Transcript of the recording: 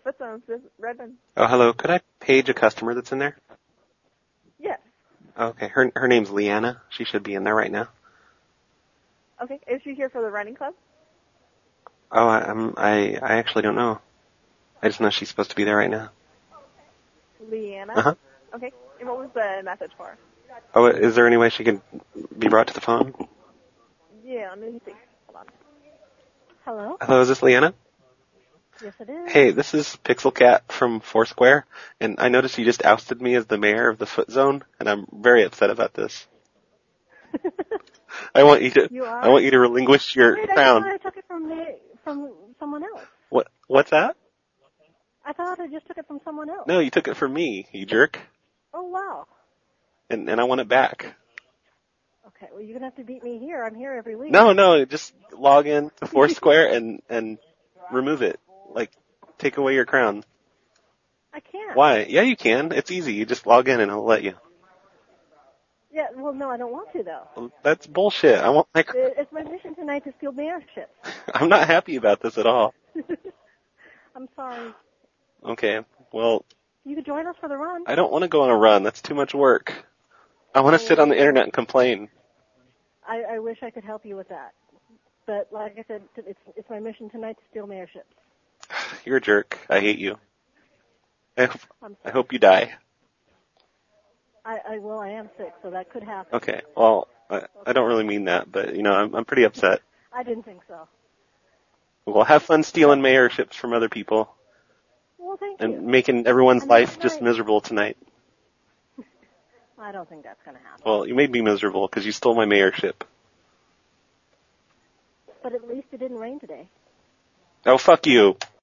Footzones, this is Redmond. Oh, hello. Could I page a customer that's in there? Yes. Okay. Her name's Leanna. She should be in there right now. Okay. Is she here for the running club? Oh, I actually don't know. I just know she's supposed to be there right now. Leanna? Uh-huh. Okay. And what was the message for? Oh, is there any way she could be brought to the phone? Yeah, let me see. Hold on. Hello? Hello, is this Leanna? Yes, it is. Hey, this is Pixel Cat from Foursquare, and I noticed you just ousted me as the mayor of the Foot Zone, and I'm very upset about this. I want you to relinquish your Wait, crown. I took it from someone else. What's that? I thought I just took it from someone else. No, you took it from me, you jerk. Oh, wow. And I want it back. Okay, well, you're going to have to beat me here. I'm here every week. No, just log in to Foursquare and remove it. Like, take away your crown. I can't. Why? Yeah, you can. It's easy. You just log in and it'll let you. Yeah, well, no, I don't want to, though. Well, that's bullshit. I want my crown. It's my mission tonight to steal mayorship. I'm not happy about this at all. I'm sorry. Okay, well, You could join us for the run. I don't want to go on a run. That's too much work. I want to sit on the internet and complain. I wish I could help you with that. But like I said, it's my mission tonight to steal mayorships. You're a jerk. I hate you. I I'm sorry. hope you die. Well, I am sick, so that could happen. Okay, well, I don't really mean that, but, I'm pretty upset. I didn't think so. Well, have fun stealing mayorships from other people Well, thank and you. making everyone's And life tonight- just miserable tonight. I don't think that's going to happen. Well, you made me miserable because you stole my mayorship. But at least it didn't rain today. Oh, fuck you.